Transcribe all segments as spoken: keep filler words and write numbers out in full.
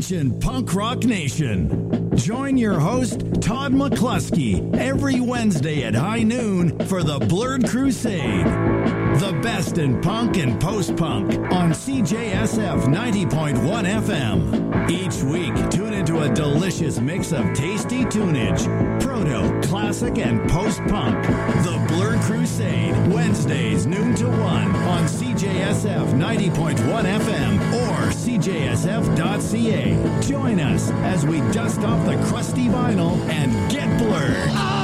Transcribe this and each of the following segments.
Attention, Punk Rock Nation. Join your host, Todd McCluskey, every Wednesday at high noon for the Blurred Crusade. The best in punk and post-punk on C J S F ninety point one F M. Each week, tune into a delicious mix of tasty tunage, proto, classic, and post-punk. The Blurred Crusade, Wednesdays noon to one on C J S F ninety point one F M or C J S F dot C A. Join us as we dust off the crusty vinyl and get blurred. Ah!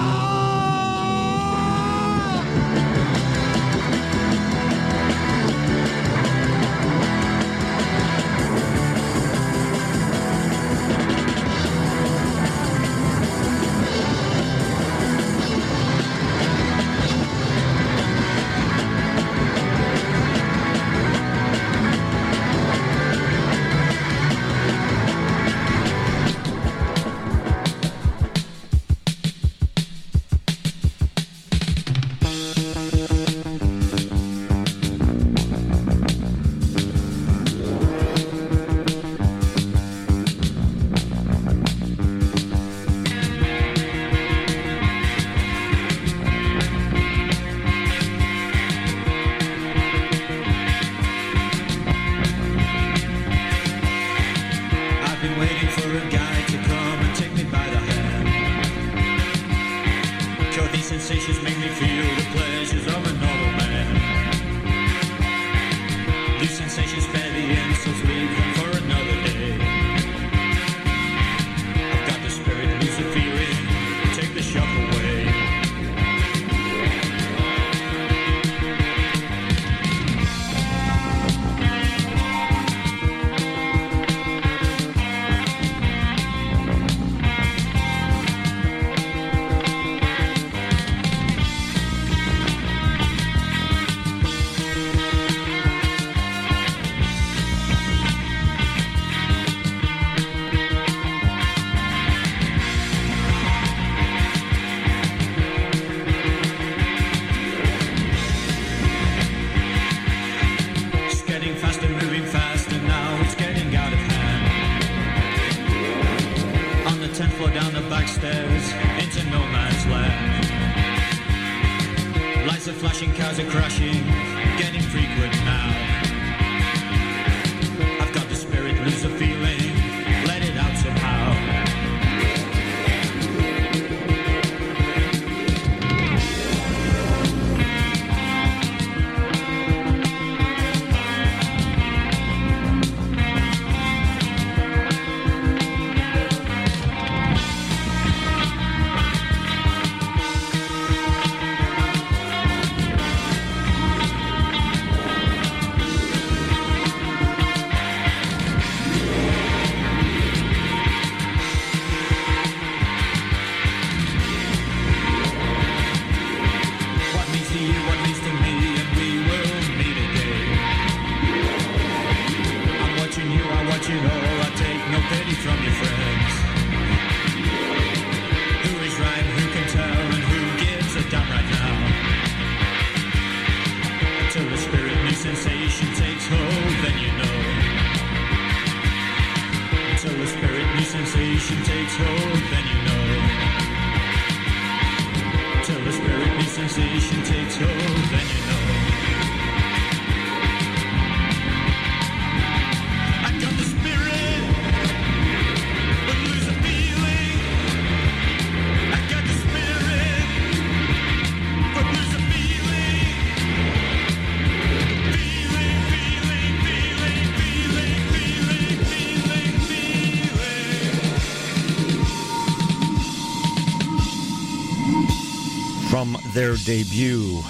Their debut,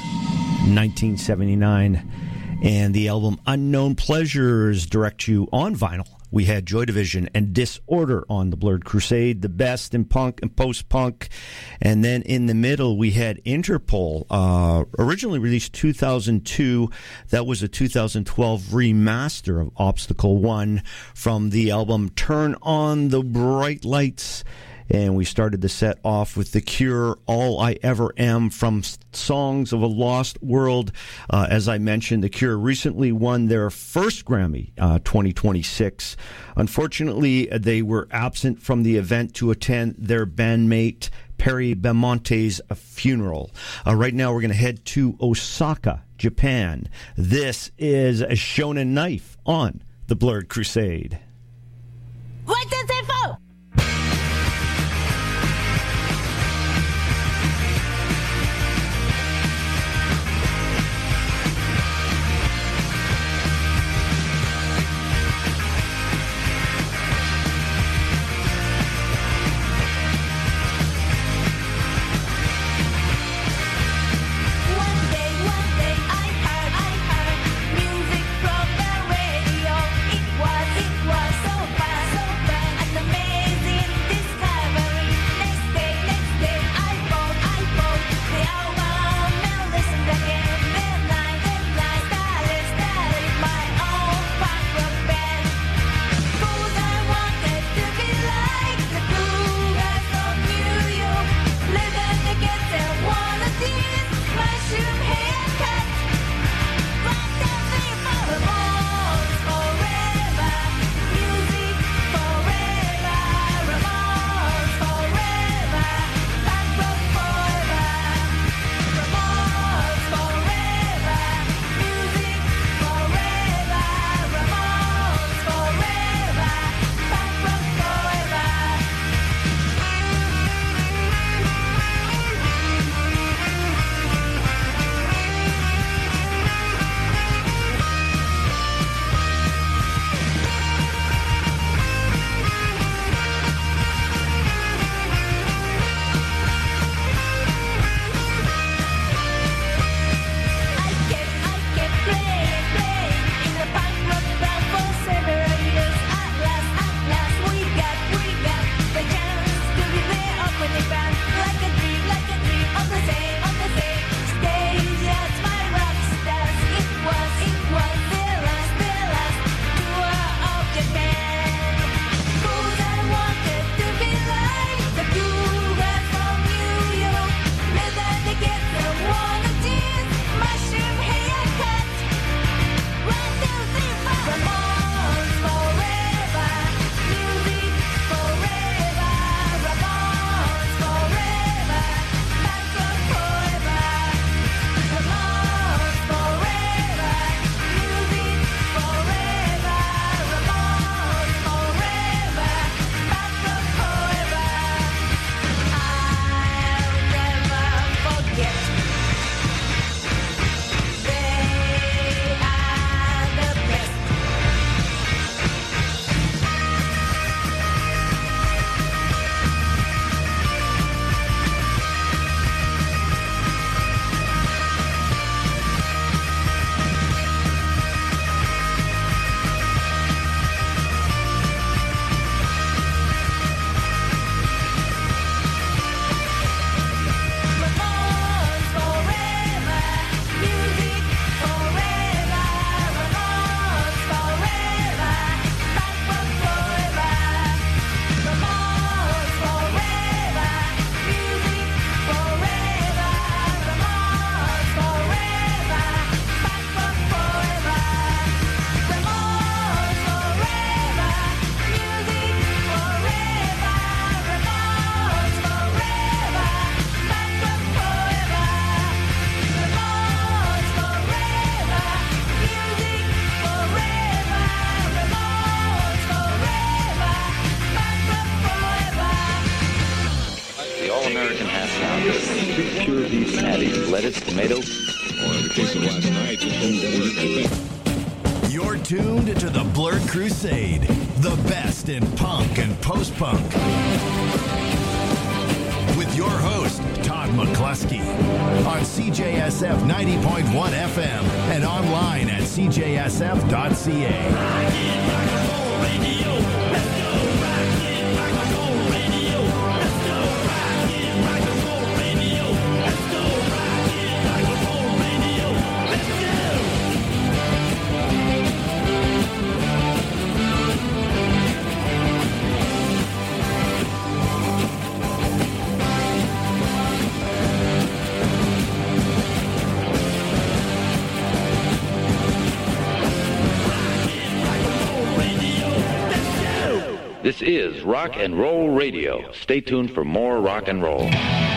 nineteen seventy-nine, and the album Unknown Pleasures, direct you on vinyl. We had Joy Division and Disorder on the Blurred Crusade, the best in punk and post-punk. And then in the middle, we had Interpol, uh, originally released two thousand two. That was a two thousand twelve remaster of Obstacle One from the album Turn on the Bright Lights. And we started the set off with The Cure, All I Ever Am, from Songs of a Lost World. Uh, as I mentioned, The Cure recently won their first Grammy, uh, twenty twenty-six. Unfortunately, they were absent from the event to attend their bandmate Perry Belmonte's funeral. Uh, right now, we're going to head to Osaka, Japan. This is a Shonen Knife on the Blurred Crusade. What does it for? All-American half pounder, pure beef patty, lettuce, tomato. Or in the case of last night, you're tuned to the Blurred Crusade, the best in punk and post-punk. With your host, Todd McCluskey, on C J S F ninety point one F M and online at c j s f dot c a. This is Rock and Roll Radio. Stay tuned for more rock and roll.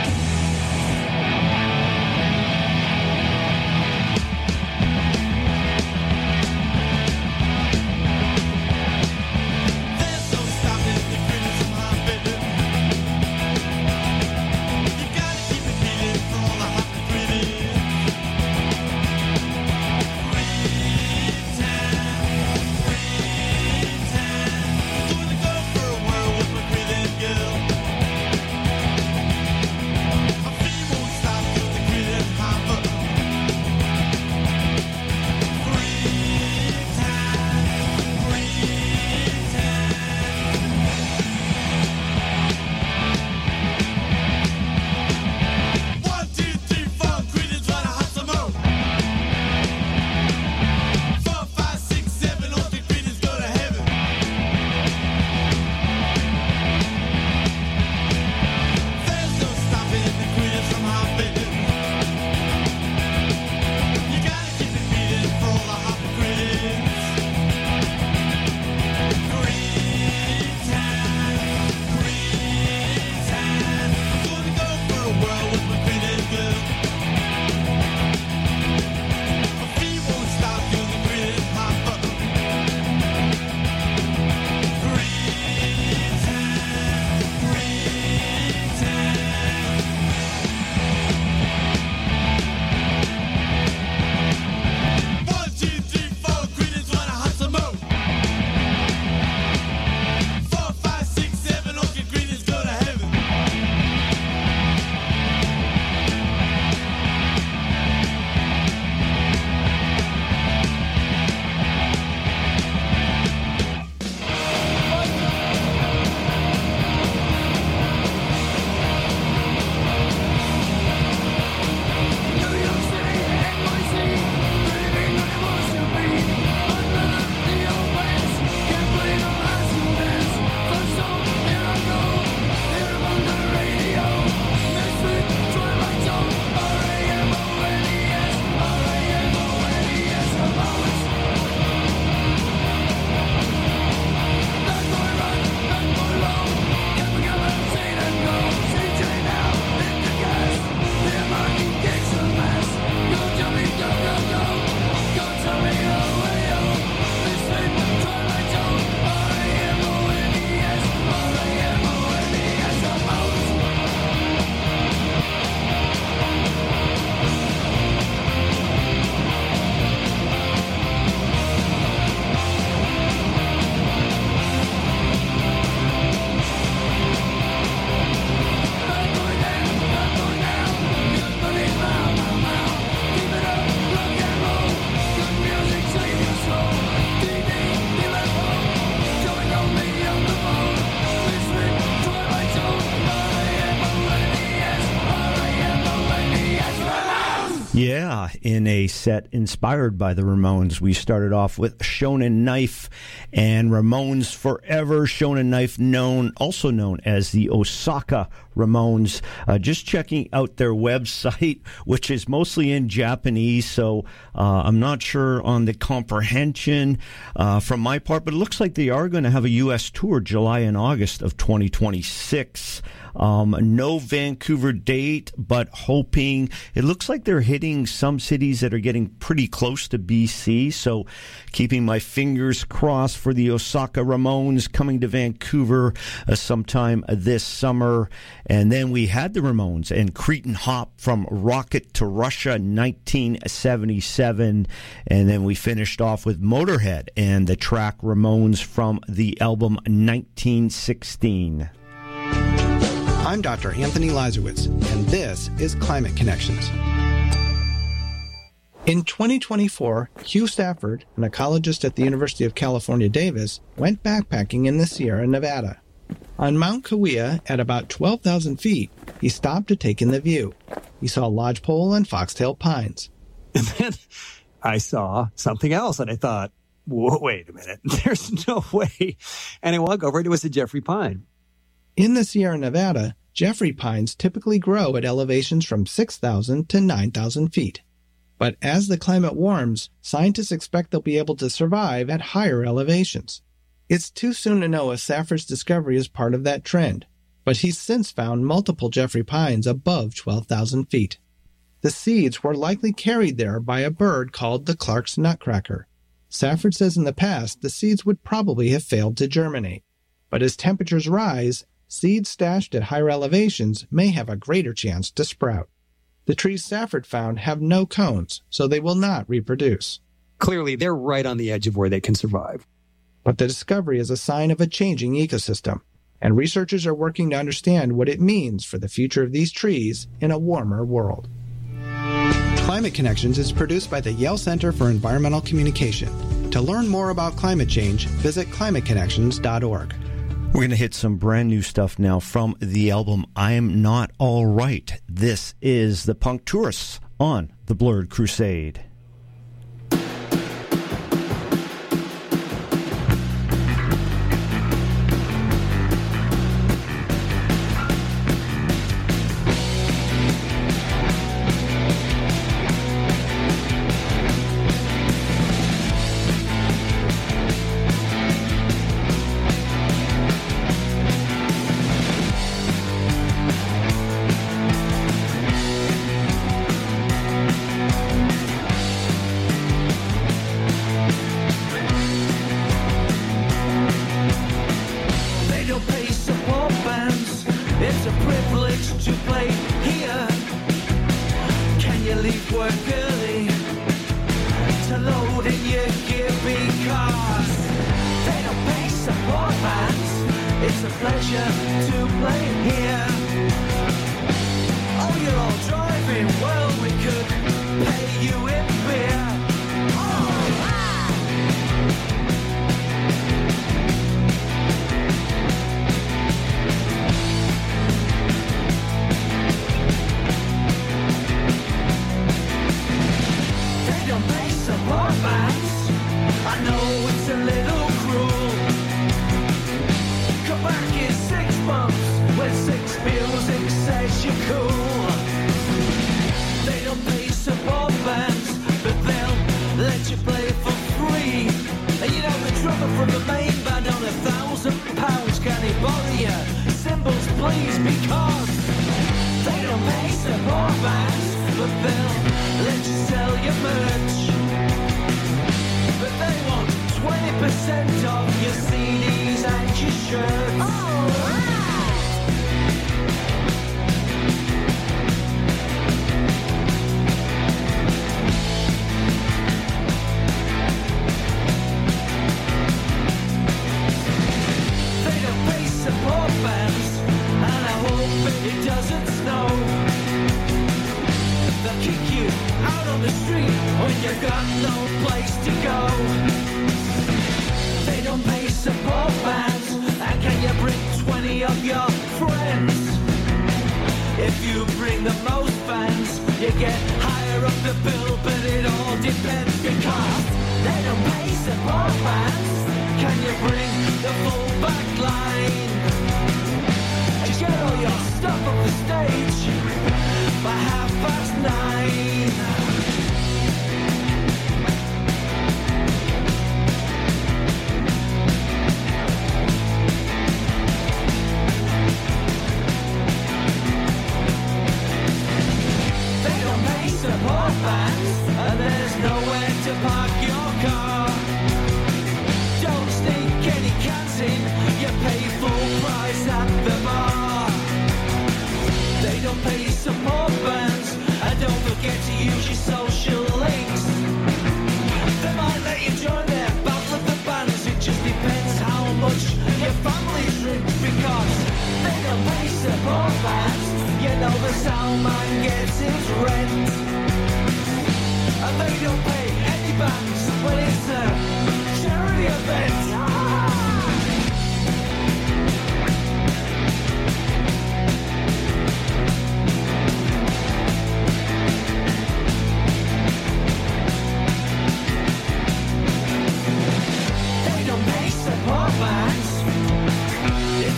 Yeah, in a set inspired by the Ramones, we started off with Shonen Knife and Ramones Forever. Shonen Knife, known also known as the Osaka Ramones. Uh, just checking out their website, which is mostly in Japanese, so uh, I'm not sure on the comprehension uh, from my part, but it looks like they are going to have a U S tour July and August of twenty twenty-six. Um, no Vancouver date, but hoping. It looks like they're hitting some cities that are getting pretty close to B C, so keeping my fingers crossed for the Osaka Ramones coming to Vancouver uh, sometime this summer. And then we had the Ramones and Cretin Hop from Rocket to Russia nineteen seventy-seven. And then we finished off with Motorhead and the track Ramones from the album nineteen sixteen. I'm Doctor Anthony Lazarowitz, and this is Climate Connections. In twenty twenty-four, Hugh Stafford, an ecologist at the University of California, Davis, went backpacking in the Sierra Nevada. On Mount Cahuilla, at about twelve thousand feet, he stopped to take in the view. He saw lodgepole and foxtail pines. And then I saw something else, and I thought, wait a minute, there's no way. And I walk over, and it was a Jeffrey pine. In the Sierra Nevada, Jeffrey pines typically grow at elevations from six thousand to nine thousand feet. But as the climate warms, scientists expect they'll be able to survive at higher elevations. It's too soon to know if Safford's discovery is part of that trend, but he's since found multiple Jeffrey pines above twelve thousand feet. The seeds were likely carried there by a bird called the Clark's nutcracker. Safford says in the past the seeds would probably have failed to germinate, but as temperatures rise, seeds stashed at higher elevations may have a greater chance to sprout. The trees Safford found have no cones, so they will not reproduce. Clearly, they're right on the edge of where they can survive. But the discovery is a sign of a changing ecosystem, and researchers are working to understand what it means for the future of these trees in a warmer world. Climate Connections is produced by the Yale Center for Environmental Communication. To learn more about climate change, visit climate connections dot org. We're going to hit some brand new stuff now from the album I'm Not All Right. This is the Punk Tourists on the Blurred Crusade.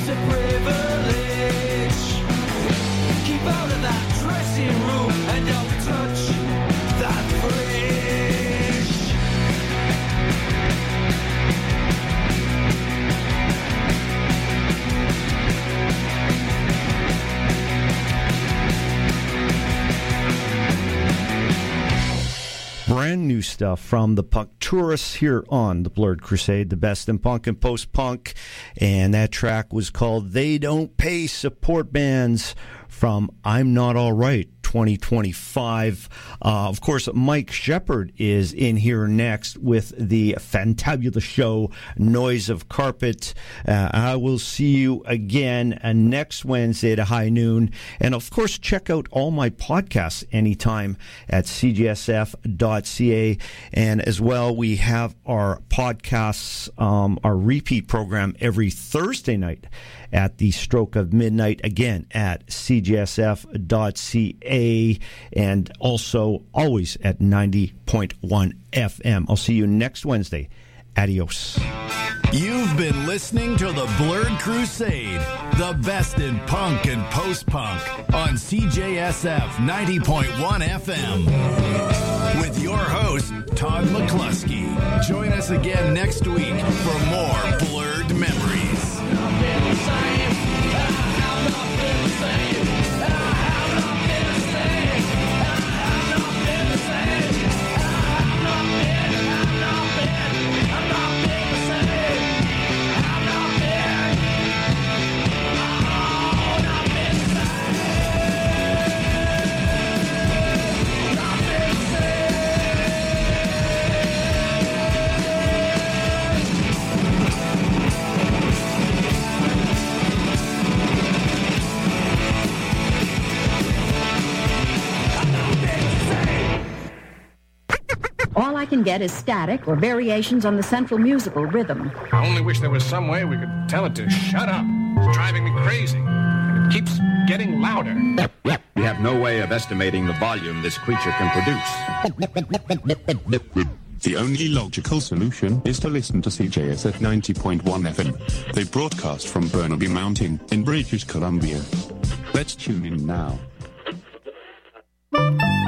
Keep out of that dressing room and don't brand new stuff from the Punk Tourists here on the Blurred Crusade, the best in punk and post-punk. And that track was called They Don't Pay Support Bands from I'm Not All Right twenty twenty-five. Uh, of course, Mike Shepard is in here next with the fantabulous show Noise of Carpet. Uh, I will see you again uh, next Wednesday at high noon. And of course, check out all my podcasts anytime at c g s f dot c a. And as well, we have our podcasts, um, our repeat program every Thursday night at the stroke of midnight, again at c g s f dot c a, and also always at ninety point one F M. I'll see you next Wednesday. Adios. You've been listening to the Blurred Crusade, the best in punk and post-punk on C J S F ninety point one F M. With your host, Todd McCluskey. Join us again next week for more Blurred Memories. All I can get is static or variations on the central musical rhythm. I only wish there was some way we could tell it to shut up. It's driving me crazy. And it keeps getting louder. We have no way of estimating the volume this creature can produce. The only logical solution is to listen to C J S F ninety point one F M. They broadcast from Burnaby Mountain in British Columbia. Let's tune in now.